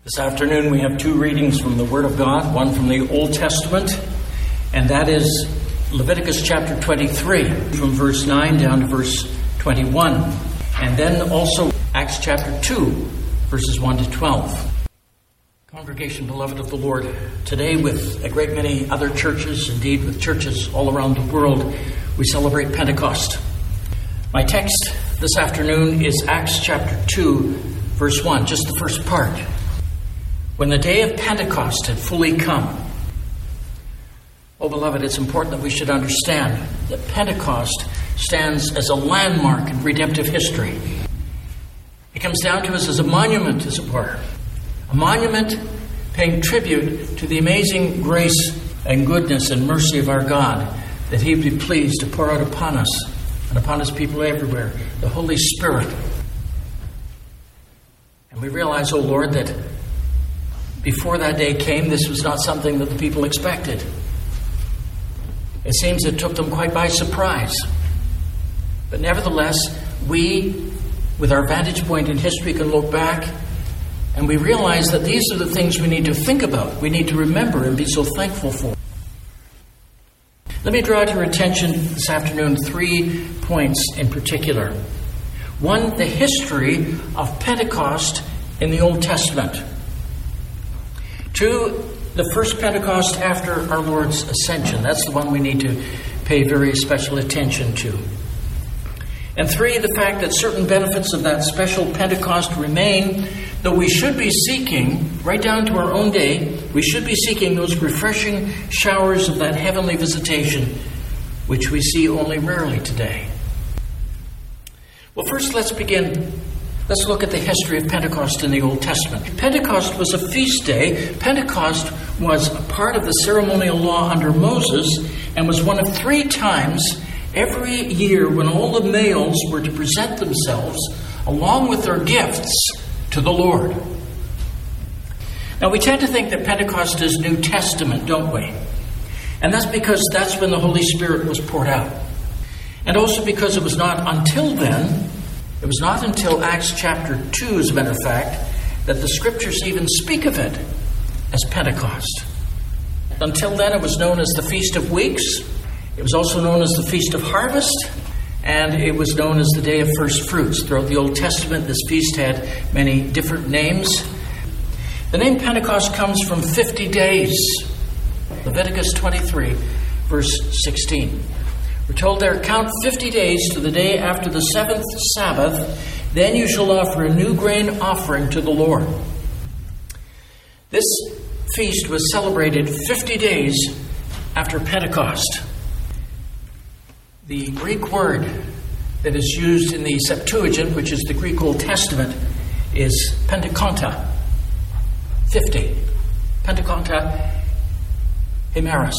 This afternoon we have two readings from the Word of God, one from the Old Testament, and that is Leviticus chapter 23, from verse 9 down to verse 21, and then also Acts chapter 2, verses 1 to 12. Congregation, beloved of the Lord, today with a great many other churches, indeed with churches all around the world, we celebrate Pentecost. My text this afternoon is Acts chapter 2, verse 1, just the first part. When the day of Pentecost had fully come. Oh, beloved, it's important that we should understand that Pentecost stands as a landmark in redemptive history. It comes down to us as a monument, as it were. A monument paying tribute to the amazing grace and goodness and mercy of our God, that He be pleased to pour out upon us and upon His people everywhere the Holy Spirit. And we realize, oh Lord, that before that day came, this was not something that the people expected. It seems it took them quite by surprise. But nevertheless, we, with our vantage point in history, can look back and we realize that these are the things we need to think about, we need to remember and be so thankful for. Let me draw to your attention this afternoon 3 points in particular. 1, the history of Pentecost in the Old Testament. 2, the first Pentecost after our Lord's ascension. That's the one we need to pay very special attention to. And 3, the fact that certain benefits of that special Pentecost remain, though we should be seeking, right down to our own day, we should be seeking those refreshing showers of that heavenly visitation, which we see only rarely today. Well, first let's begin. Let's look at the history of Pentecost in the Old Testament. Pentecost was a feast day. Pentecost was a part of the ceremonial law under Moses and was one of 3 times every year when all the males were to present themselves along with their gifts to the Lord. Now, we tend to think that Pentecost is New Testament, don't we? And that's because that's when the Holy Spirit was poured out. And also because it was not until then, it was not until Acts chapter 2, as a matter of fact, that the Scriptures even speak of it as Pentecost. Until then, it was known as the Feast of Weeks. It was also known as the Feast of Harvest. And it was known as the Day of First Fruits. Throughout the Old Testament, this feast had many different names. The name Pentecost comes from 50 days. Leviticus 23, verse 16. We're told there, count 50 days to the day after the 7th Sabbath, then you shall offer a new grain offering to the Lord. This feast was celebrated 50 days after Pentecost. The Greek word that is used in the Septuagint, which is the Greek Old Testament, is Pentekonta, 50. Pentekonta Hemeris,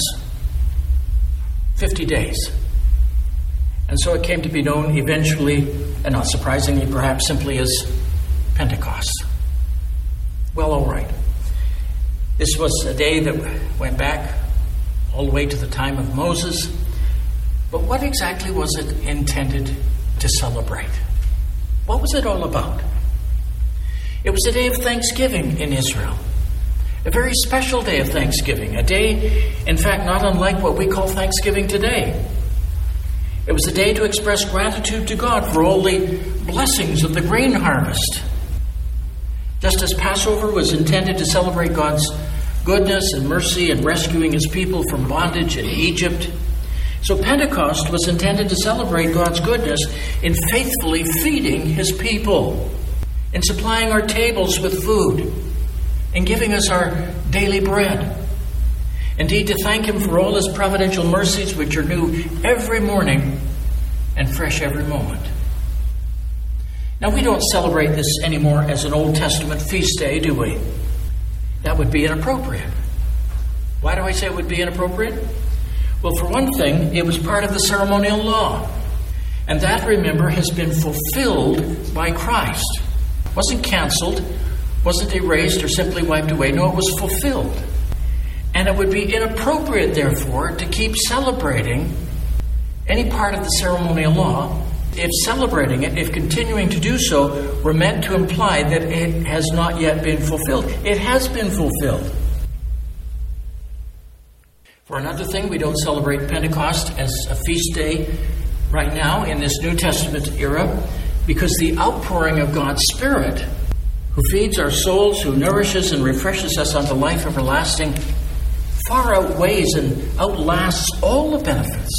50 days. And so it came to be known eventually, and not surprisingly perhaps, simply as Pentecost. Well, all right. This was a day that went back all the way to the time of Moses. But what exactly was it intended to celebrate? What was it all about? It was a day of thanksgiving in Israel. A very special day of thanksgiving. A day, in fact, not unlike what we call Thanksgiving today. It was a day to express gratitude to God for all the blessings of the grain harvest. Just as Passover was intended to celebrate God's goodness and mercy in rescuing His people from bondage in Egypt, so Pentecost was intended to celebrate God's goodness in faithfully feeding His people, in supplying our tables with food, in giving us our daily bread. Indeed, to thank Him for all His providential mercies, which are new every morning and fresh every moment. Now, we don't celebrate this anymore as an Old Testament feast day, do we? That would be inappropriate. Why do I say it would be inappropriate? Well, for one thing, it was part of the ceremonial law. And that, remember, has been fulfilled by Christ. It wasn't canceled, wasn't erased or simply wiped away. No, it was fulfilled. And it would be inappropriate, therefore, to keep celebrating any part of the ceremonial law if celebrating it, if continuing to do so, were meant to imply that it has not yet been fulfilled. It has been fulfilled. For another thing, we don't celebrate Pentecost as a feast day right now in this New Testament era, because the outpouring of God's Spirit, who feeds our souls, who nourishes and refreshes us unto life everlasting, far outweighs and outlasts all the benefits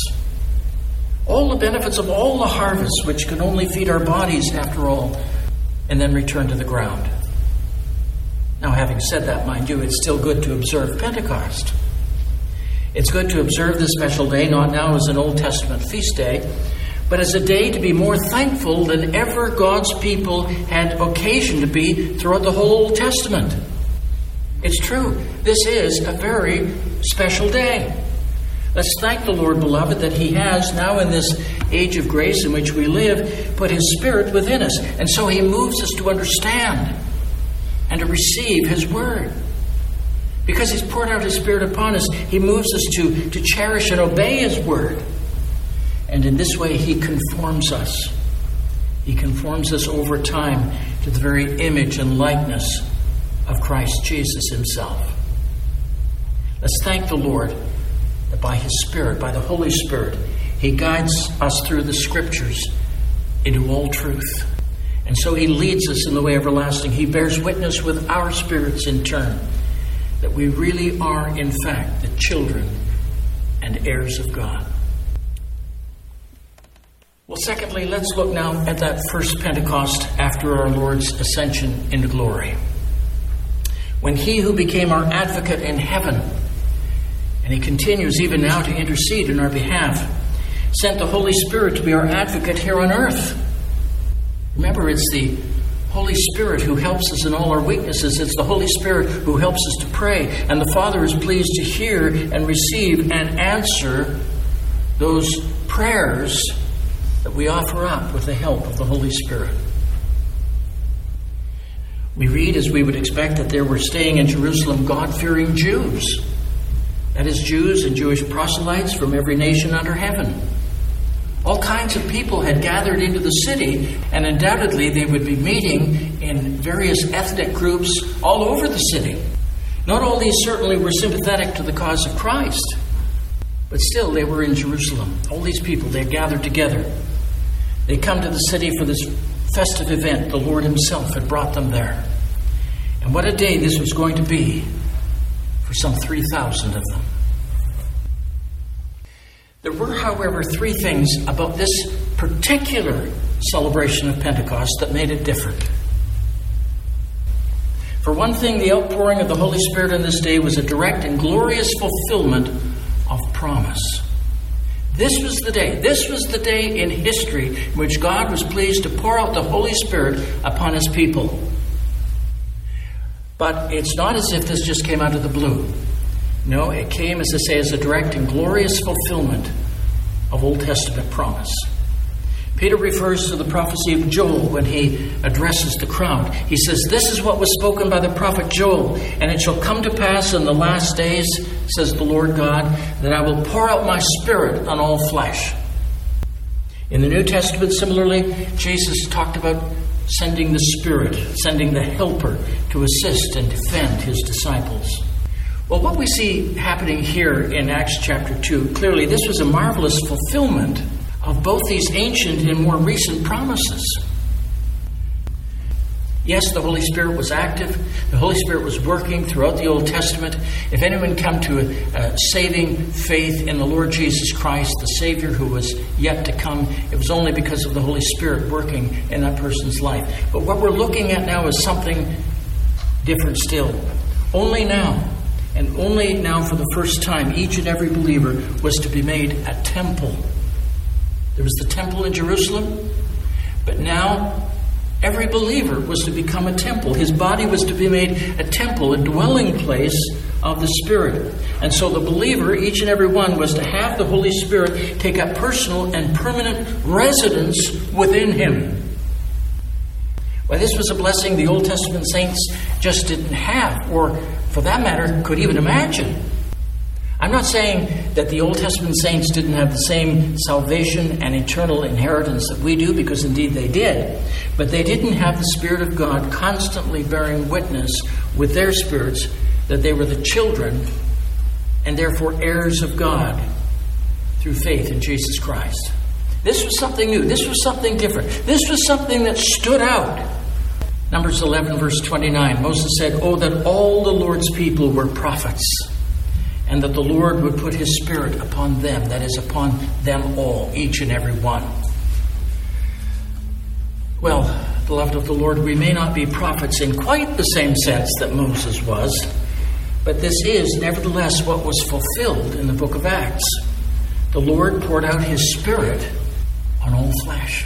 of all the harvests, which can only feed our bodies after all, and then return to the ground. Now, having said that, mind you, it's still good to observe Pentecost. It's good to observe this special day, not now as an Old Testament feast day, but as a day to be more thankful than ever God's people had occasion to be throughout the whole Old Testament. It's true. This is a very special day. Let's thank the Lord, beloved, that He has, now in this age of grace in which we live, put His Spirit within us. And so He moves us to understand and to receive His Word. Because He's poured out His Spirit upon us, He moves us to cherish and obey His Word. And in this way, He conforms us. He conforms us over time to the very image and likeness of Christ Jesus Himself. Let's thank the Lord that by His Spirit, by the Holy Spirit, He guides us through the Scriptures into all truth. And so He leads us in the way everlasting. He bears witness with our spirits in turn that we really are, in fact, the children and heirs of God. Well, secondly, let's look now at that first Pentecost after our Lord's ascension into glory. When He who became our advocate in heaven, and He continues even now to intercede in our behalf, sent the Holy Spirit to be our advocate here on earth. Remember, it's the Holy Spirit who helps us in all our weaknesses. It's the Holy Spirit who helps us to pray. And the Father is pleased to hear and receive and answer those prayers that we offer up with the help of the Holy Spirit. We read, as we would expect, that there were staying in Jerusalem God-fearing Jews. That is, Jews and Jewish proselytes from every nation under heaven. All kinds of people had gathered into the city, and undoubtedly they would be meeting in various ethnic groups all over the city. Not all these certainly were sympathetic to the cause of Christ, but still they were in Jerusalem. All these people, they had gathered together. They come to the city for this festive event. The Lord Himself had brought them there. And what a day this was going to be for some 3,000 of them. There were, however, three things about this particular celebration of Pentecost that made it different. For one thing, the outpouring of the Holy Spirit on this day was a direct and glorious fulfillment of promise. This was the day in history in which God was pleased to pour out the Holy Spirit upon His people. But it's not as if this just came out of the blue. No, it came, as I say, as a direct and glorious fulfillment of Old Testament promise. Peter refers to the prophecy of Joel when he addresses the crowd. He says, "This is what was spoken by the prophet Joel, and it shall come to pass in the last days, says the Lord God, that I will pour out my Spirit on all flesh." In the New Testament, similarly, Jesus talked about sending the Spirit, sending the Helper to assist and defend His disciples. Well, what we see happening here in Acts chapter 2, clearly this was a marvelous fulfillment of both these ancient and more recent promises. Yes, the Holy Spirit was active. The Holy Spirit was working throughout the Old Testament. If anyone come to a saving faith in the Lord Jesus Christ, the Savior who was yet to come, it was only because of the Holy Spirit working in that person's life. But what we're looking at now is something different still. Only now, and only now for the first time, each and every believer was to be made a temple. There was the temple in Jerusalem, but now every believer was to become a temple. His body was to be made a temple, a dwelling place of the Spirit. And so the believer, each and every one, was to have the Holy Spirit take up personal and permanent residence within him. Well, this was a blessing the Old Testament saints just didn't have, or for that matter, could even imagine. I'm not saying that the Old Testament saints didn't have the same salvation and eternal inheritance that we do, because indeed they did. But they didn't have the Spirit of God constantly bearing witness with their spirits that they were the children and therefore heirs of God through faith in Jesus Christ. This was something new. This was something different. This was something that stood out. Numbers 11, verse 29, Moses said, "Oh, that all the Lord's people were prophets, and that the Lord would put his Spirit upon them," that is, upon them all, each and every one. Well, beloved of the Lord, we may not be prophets in quite the same sense that Moses was, but this is nevertheless what was fulfilled in the book of Acts. The Lord poured out his Spirit on all flesh.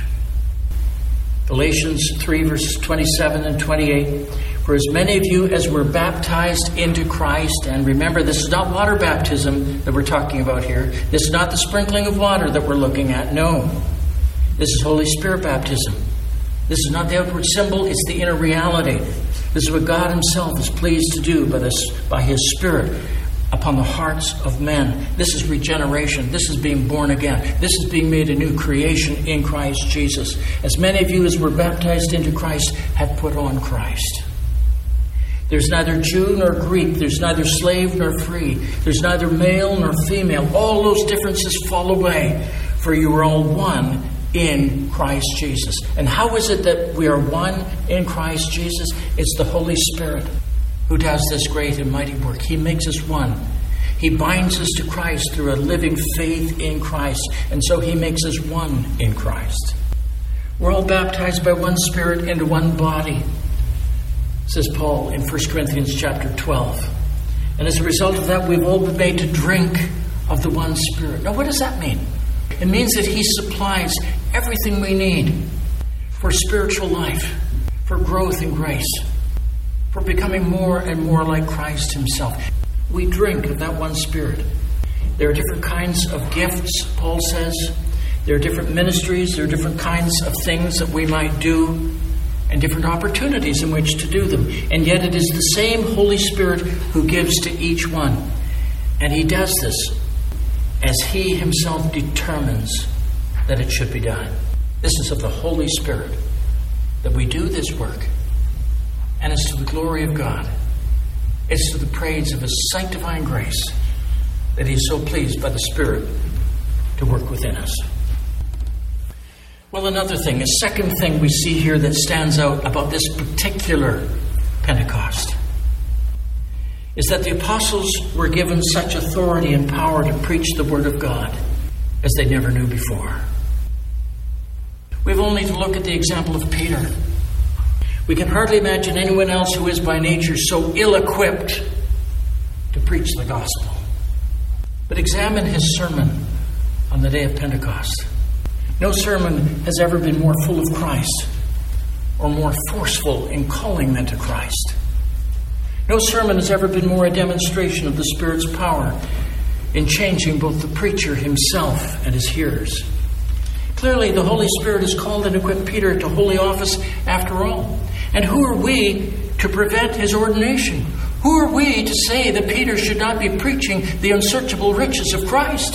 Galatians 3, verses 27 and 28. "For as many of you as were baptized into Christ," and remember, this is not water baptism that we're talking about here. This is not the sprinkling of water that we're looking at. No. This is Holy Spirit baptism. This is not the outward symbol, it's the inner reality. This is what God himself is pleased to do by his Spirit upon the hearts of men. This is regeneration. This is being born again. This is being made a new creation in Christ Jesus. As many of you as were baptized into Christ have put on Christ. There's neither Jew nor Greek. There's neither slave nor free. There's neither male nor female. All those differences fall away, for you are all one in Christ Jesus. And how is it that we are one in Christ Jesus? It's the Holy Spirit who does this great and mighty work. He makes us one. He binds us to Christ through a living faith in Christ. And so he makes us one in Christ. We're all baptized by one Spirit into one body, says Paul in 1 Corinthians chapter 12. And as a result of that, we've all been made to drink of the one Spirit. Now, what does that mean? It means that he supplies everything we need for spiritual life, for growth in grace, for becoming more and more like Christ himself. We drink of that one Spirit. There are different kinds of gifts, Paul says. There are different ministries. There are different kinds of things that we might do, and different opportunities in which to do them. And yet it is the same Holy Spirit who gives to each one. And he does this as he himself determines that it should be done. This is of the Holy Spirit that we do this work. And it's to the glory of God. It's to the praise of his sanctifying grace that he is so pleased by the Spirit to work within us. Well, another thing, a second thing we see here that stands out about this particular Pentecost is that the apostles were given such authority and power to preach the Word of God as they never knew before. We have only to look at the example of Peter. We can hardly imagine anyone else who is by nature so ill-equipped to preach the gospel. But examine his sermon on the day of Pentecost. No sermon has ever been more full of Christ or more forceful in calling men to Christ. No sermon has ever been more a demonstration of the Spirit's power in changing both the preacher himself and his hearers. Clearly, the Holy Spirit has called and equipped Peter to holy office after all. And who are we to prevent his ordination? Who are we to say that Peter should not be preaching the unsearchable riches of Christ?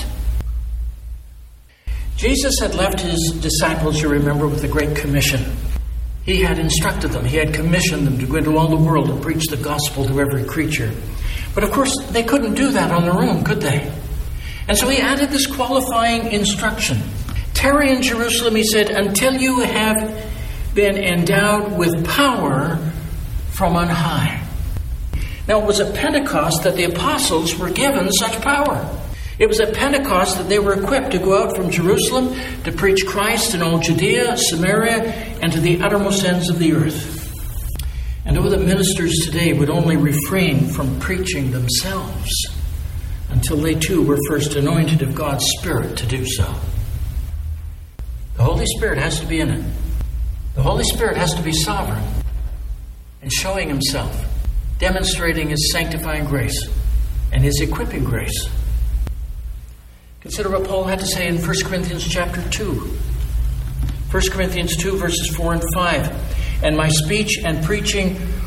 Jesus had left his disciples, you remember, with the Great Commission. He had instructed them. He had commissioned them to go into all the world and preach the gospel to every creature. But of course, they couldn't do that on their own, could they? And so he added this qualifying instruction. Tarry in Jerusalem, he said, until you have been endowed with power from on high. Now, it was at Pentecost that the apostles were given such power. It was at Pentecost that they were equipped to go out from Jerusalem to preach Christ in all Judea, Samaria, and to the uttermost ends of the earth. And oh, that ministers today would only refrain from preaching themselves until they too were first anointed of God's Spirit to do so. The Holy Spirit has to be in it. The Holy Spirit has to be sovereign and showing himself, demonstrating his sanctifying grace and his equipping grace. Consider what Paul had to say in 1 Corinthians chapter 2. 1 Corinthians 2 verses 4 and 5. And my speech and preaching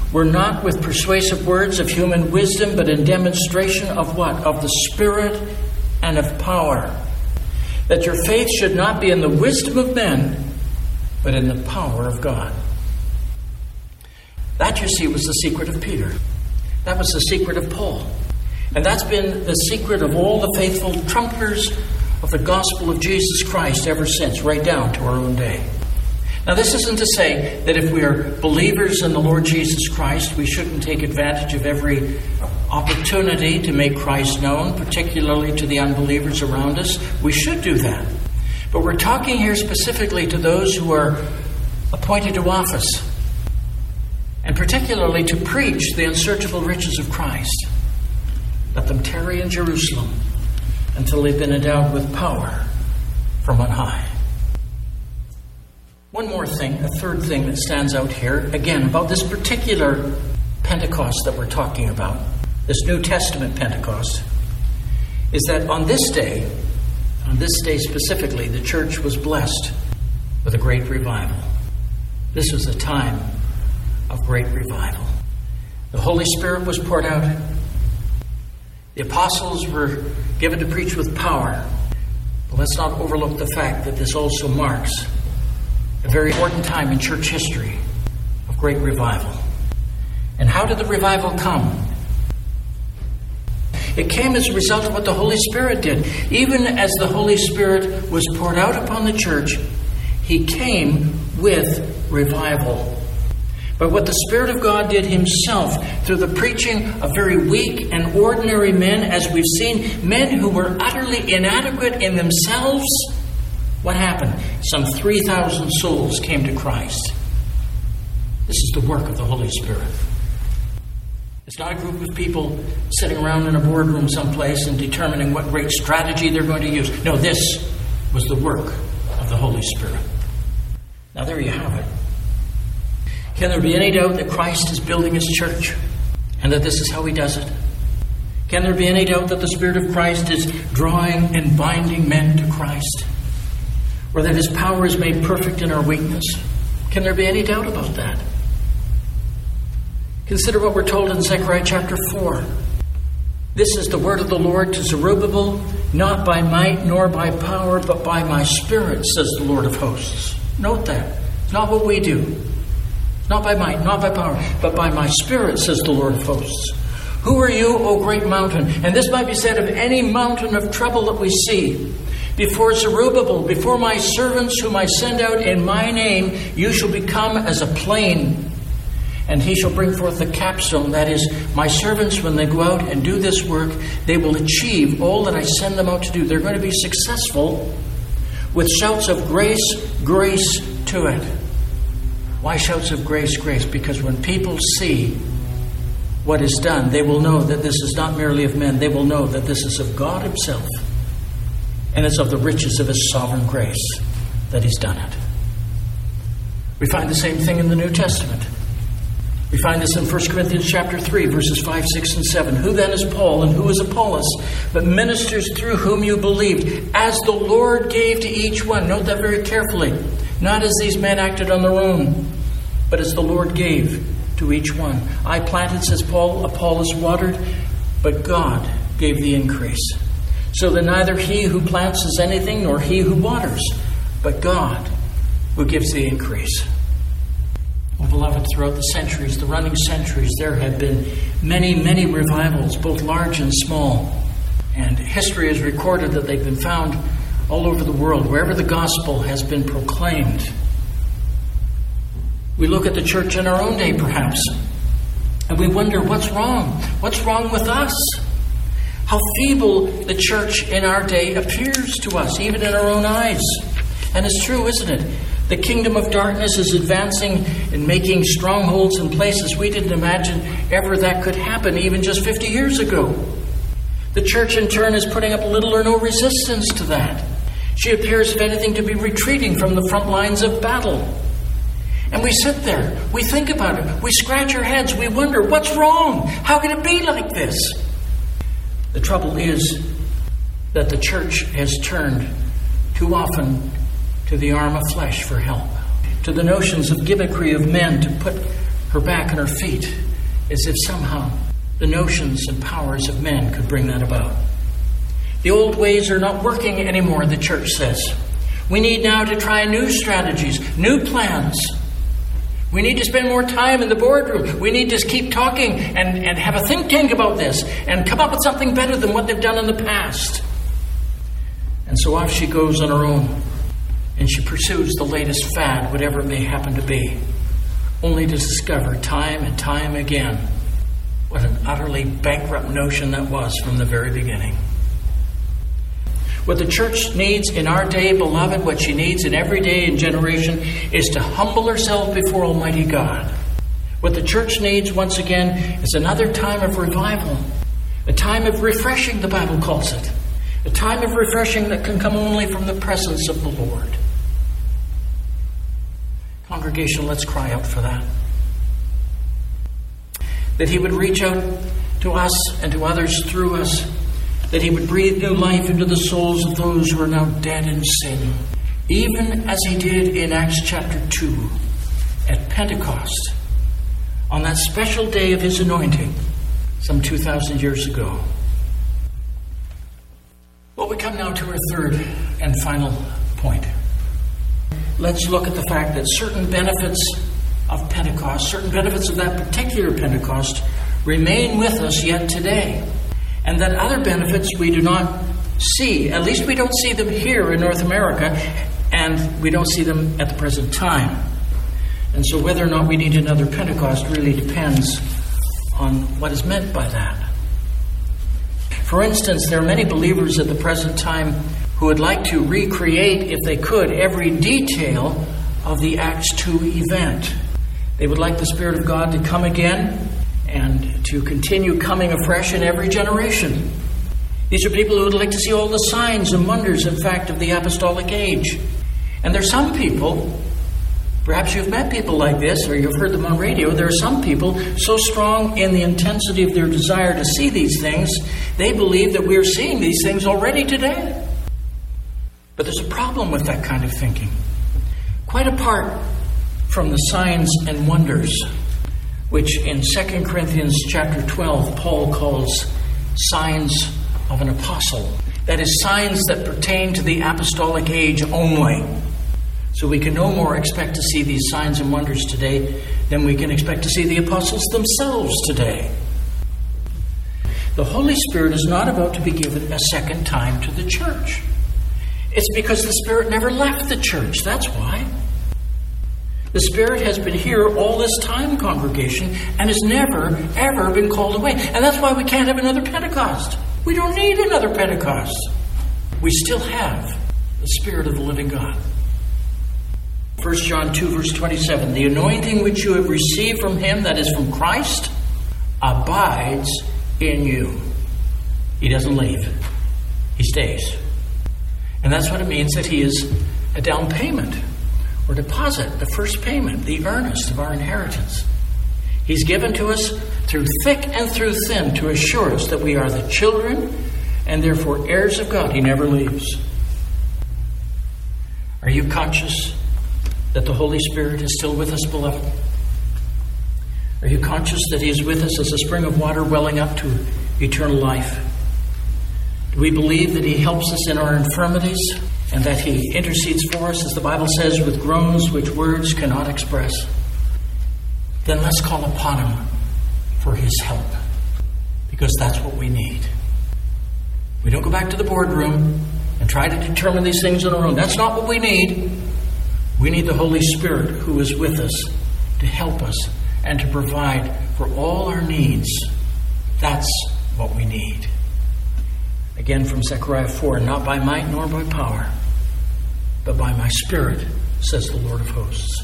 were not with persuasive words of human wisdom, but in demonstration of what? Of the Spirit and of power. That your faith should not be in the wisdom of men, but in the power of God. That, you see, was the secret of Peter. That was the secret of Paul. And that's been the secret of all the faithful trumpeters of the gospel of Jesus Christ ever since, right down to our own day. Now, this isn't to say that if we are believers in the Lord Jesus Christ, we shouldn't take advantage of every opportunity to make Christ known, particularly to the unbelievers around us. We should do that. But we're talking here specifically to those who are appointed to office, and particularly to preach the unsearchable riches of Christ. Let them tarry in Jerusalem until they've been endowed with power from on high. One more thing, a third thing that stands out here, again, about this particular Pentecost that we're talking about, this New Testament Pentecost, is that on this day specifically, the church was blessed with a great revival. This was a time of great revival. The Holy Spirit was poured out. The apostles were given to preach with power. But let's not overlook the fact that this also marks a very important time in church history of great revival. And how did the revival come? It came as a result of what the Holy Spirit did. Even as the Holy Spirit was poured out upon the church, He came with revival. But what the Spirit of God did Himself through the preaching of very weak and ordinary men, as we've seen, men who were utterly inadequate in themselves, what happened? Some 3,000 souls came to Christ. This is the work of the Holy Spirit. It's not a group of people sitting around in a boardroom someplace and determining what great strategy they're going to use. No, this was the work of the Holy Spirit. Now there you have it. Can there be any doubt that Christ is building His church and that this is how He does it? Can there be any doubt that the Spirit of Christ is drawing and binding men to Christ? Or that His power is made perfect in our weakness? Can there be any doubt about that? Consider what we're told in Zechariah chapter 4. This is the word of the Lord to Zerubbabel, not by might nor by power, but by my Spirit, says the Lord of hosts. Note that. It's not what we do. It's not by might, not by power, but by my Spirit, says the Lord of hosts. Who are you, O great mountain? And this might be said of any mountain of trouble that we see. Before Zerubbabel, before my servants whom I send out in my name, you shall become as a plain. And he shall bring forth the capstone. That is, my servants, when they go out and do this work, they will achieve all that I send them out to do. They're going to be successful with shouts of grace, grace to it. Why shouts of grace, grace? Because when people see what is done, they will know that this is not merely of men. They will know that this is of God Himself. And it's of the riches of His sovereign grace that He's done it. We find the same thing in the New Testament. We find this in 1 Corinthians chapter 3, verses 5, 6, and 7. Who then is Paul and who is Apollos, but ministers through whom you believed, as the Lord gave to each one. Note that very carefully. Not as these men acted on their own, but as the Lord gave to each one. I planted, says Paul, Apollos watered, but God gave the increase. So that neither he who plants is anything, nor he who waters, but God who gives the increase. Well, beloved, throughout the centuries, the running centuries, there have been many, many revivals, both large and small. And history has recorded that they've been found all over the world, wherever the gospel has been proclaimed. We look at the church in our own day, perhaps, and we wonder, what's wrong? What's wrong with us? How feeble the church in our day appears to us, even in our own eyes. And it's true, isn't it? The kingdom of darkness is advancing and making strongholds in places we didn't imagine ever that could happen, even just 50 years ago. The church, in turn, is putting up little or no resistance to that. She appears, if anything, to be retreating from the front lines of battle. And we sit there, we think about it, we scratch our heads, we wonder, what's wrong? How can it be like this? The trouble is that the church has turned too often to the arm of flesh for help, to the notions of gimmickry of men to put her back and her feet, as if somehow the notions and powers of men could bring that about. The old ways are not working anymore, the church says. We need now to try new strategies, new plans. We need to spend more time in the boardroom. We need to keep talking and have a think tank about this and come up with something better than what they've done in the past. And so off she goes on her own, and she pursues the latest fad, whatever it may happen to be, only to discover time and time again what an utterly bankrupt notion that was from the very beginning. What the church needs in our day, beloved, what she needs in every day and generation, is to humble herself before Almighty God. What the church needs, once again, is another time of revival, a time of refreshing, the Bible calls it, a time of refreshing that can come only from the presence of the Lord. Congregation, let's cry out for that. That He would reach out to us and to others through us, that He would breathe new life into the souls of those who are now dead in sin, even as He did in Acts chapter 2 at Pentecost, on that special day of His anointing some 2,000 years ago. Well, we come now to our third and final point. Let's look at the fact that certain benefits of Pentecost, certain benefits of that particular Pentecost, remain with us yet today. And that other benefits we do not see. At least we don't see them here in North America, and we don't see them at the present time. And so whether or not we need another Pentecost really depends on what is meant by that. For instance, there are many believers at the present time who would like to recreate, if they could, every detail of the Acts 2 event. They would like the Spirit of God to come again and to continue coming afresh in every generation. These are people who would like to see all the signs and wonders, in fact, of the apostolic age. And there are some people, perhaps you've met people like this, or you've heard them on radio, there are some people so strong in the intensity of their desire to see these things, they believe that we're seeing these things already today. But there's a problem with that kind of thinking. Quite apart from the signs and wonders, which in 2 Corinthians chapter 12, Paul calls signs of an apostle. That is, signs that pertain to the apostolic age only. So we can no more expect to see these signs and wonders today than we can expect to see the apostles themselves today. The Holy Spirit is not about to be given a second time to the church. It's because the Spirit never left the church. That's why. The Spirit has been here all this time, congregation, and has never, ever been called away. And that's why we can't have another Pentecost. We don't need another Pentecost. We still have the Spirit of the living God. 1 John 2, verse 27, the anointing which you have received from Him, that is from Christ, abides in you. He doesn't leave. He stays. And that's what it means that He is a down payment or deposit, the first payment, the earnest of our inheritance. He's given to us through thick and through thin to assure us that we are the children and therefore heirs of God. He never leaves. Are you conscious that the Holy Spirit is still with us, beloved? Are you conscious that He is with us as a spring of water welling up to eternal life? Do we believe that He helps us in our infirmities and that He intercedes for us, as the Bible says, with groans which words cannot express? Then let's call upon Him for His help, because that's what we need. We don't go back to the boardroom and try to determine these things on our own. That's not what we need. We need the Holy Spirit who is with us to help us and to provide for all our needs. That's what we need. Again from Zechariah 4, not by might nor by power, but by my Spirit, says the Lord of hosts.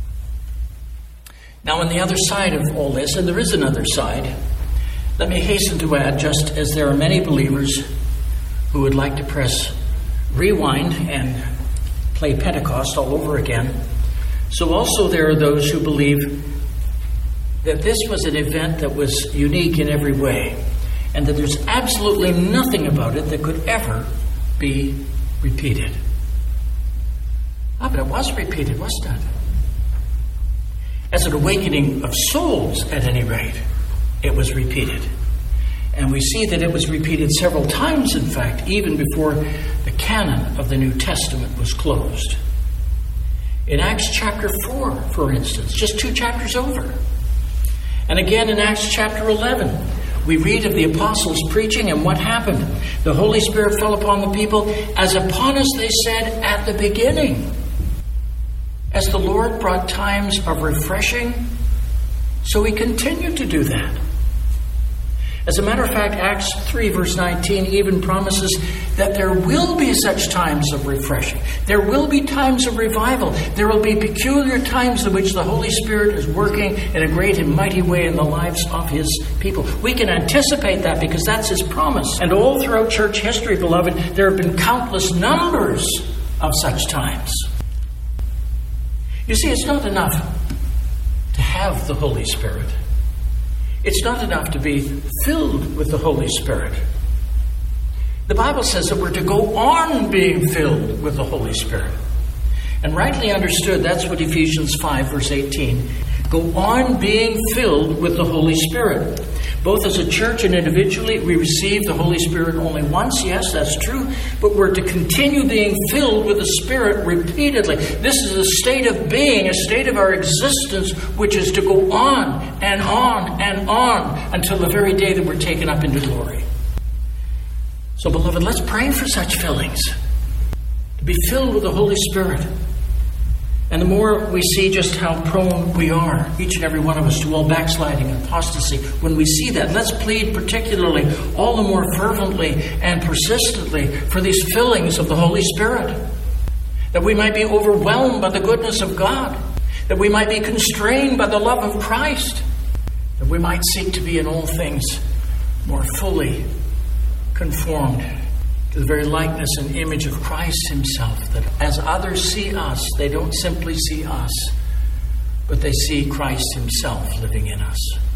Now on the other side of all this, and there is another side, let me hasten to add, just as there are many believers who would like to press rewind and play Pentecost all over again, so also there are those who believe that this was an event that was unique in every way, and that there's absolutely nothing about it that could ever be repeated. But it was repeated, wasn't it? As an awakening of souls, at any rate, it was repeated. And we see that it was repeated several times, in fact, even before the canon of the New Testament was closed. In Acts chapter 4, for instance, just 2 chapters over. And again in Acts chapter 11, we read of the apostles preaching, and what happened? The Holy Spirit fell upon the people, as upon us, they said, at the beginning. As the Lord brought times of refreshing, so He continued to do that. As a matter of fact, Acts 3 verse 19 even promises that there will be such times of refreshing. There will be times of revival. There will be peculiar times in which the Holy Spirit is working in a great and mighty way in the lives of His people. We can anticipate that because that's His promise. And all throughout church history, beloved, there have been countless numbers of such times. You see, it's not enough to have the Holy Spirit. It's not enough to be filled with the Holy Spirit. The Bible says that we're to go on being filled with the Holy Spirit. And rightly understood, that's what Ephesians 5 verse 18. Go on being filled with the Holy Spirit. Both as a church and individually, we receive the Holy Spirit only once. Yes, that's true. But we're to continue being filled with the Spirit repeatedly. This is a state of being, a state of our existence, which is to go on and on and on until the very day that we're taken up into glory. So, beloved, let's pray for such fillings. To be filled with the Holy Spirit. And the more we see just how prone we are, each and every one of us, to all backsliding and apostasy, when we see that, let's plead particularly, all the more fervently and persistently, for these fillings of the Holy Spirit. That we might be overwhelmed by the goodness of God. That we might be constrained by the love of Christ. That we might seek to be in all things more fully conformed to the very likeness and image of Christ Himself, that as others see us, they don't simply see us, but they see Christ Himself living in us.